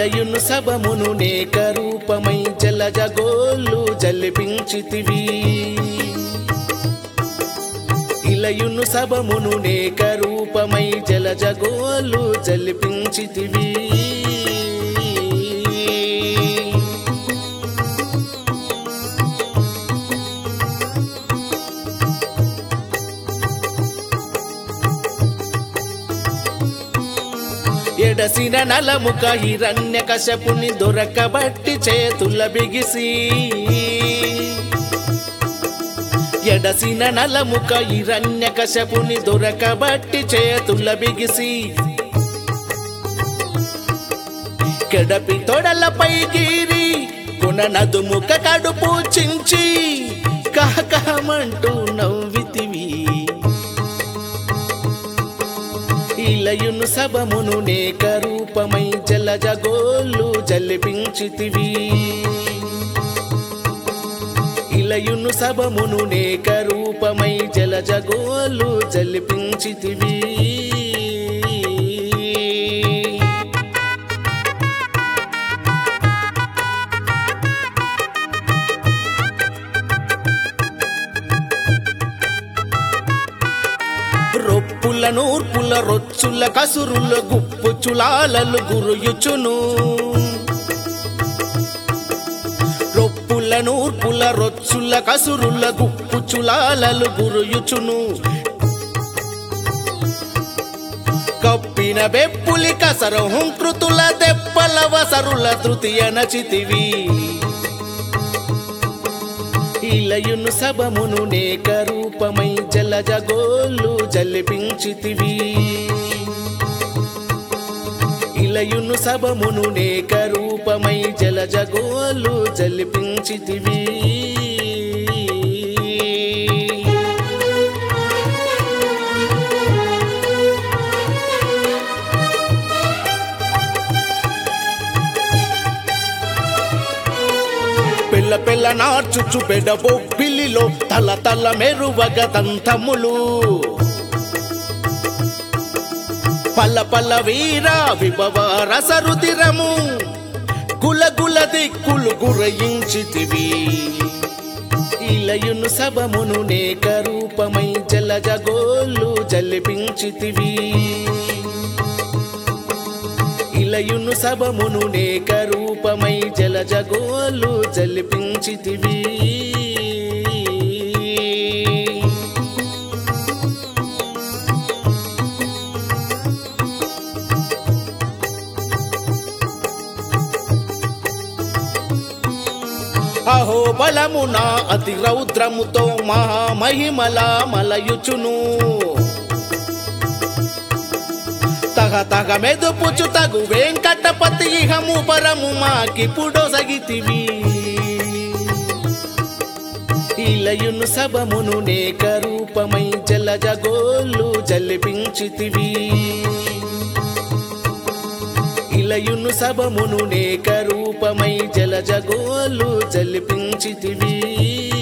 ఇలయును సభమును నేక రూపమై జలజగోళ్ళు జల్పించితివి ఇలయును సభమును నేక రూపమై జలజగోళ్ళు జల్పించితివి ఎడసిన నలముక హిరణ్యకశపుని దొరకబట్టి చేతుల బిగిసి ఎడసిన నలముక హిరణ్యకశపుని దొరకబట్టి చేతుల బిగిసి కెడపి తొడలపై గీరి కొన నదుముక కడుపు చించి కహకహమంటూ నవ్వితివి ఇలయును సభమును నేక రూపమై జలజగోళ్ళు జల్పించితివి ఇలయును సభమును నేక రూపమై జలజగోళ్ళు జల్పించితివి రొప్పుల నూర్పుల రొచ్చుల కసురుల గుప్పు చులాలలు గురుయుచును రొప్పుల నూర్పుల రొచ్చుల కసురుల గుప్పు చులాలలు గురుయుచును కప్పిన బెప్పులి కసర హుంకృతుల దెప్పల వసరుల తృతీయ నచితివి ఇలయును సభమును నేక రూపమై జలజగోళ్ళు జల్పించితివి ఇలయును సభమును నేక రూపమై జలజగోళ్ళు జల్పించితివి పిల్ల పిల్ల నార్చుచు బెడబొబ్బిలిలో తల తల మెరువగ దంతములు పల్ల పల్ల వీర విభవ రసరుదిరము గుల గుల దిక్కులు గురయించితివి ఇలయును సభమును నేక రూపమై జలజగోళ్ళు జల్పించితివి ఇలయును సభమును నేక రూపమై జలజగోళ్ళు జల్పించితివి అహో బలమున అతి రౌద్రముతో మహామహిమల మలయుచును తగ తగ మెదుపుచు తగు వెంకటపతి ఇహము పరము మాకిపుడో సగితివి ఇలయును సభమును నేక రూపమై జలజగోళ్ళు జల్పించితివి ఇలయును సభమును నేక రూపమై జలజగోళ్ళు జల్పించితివి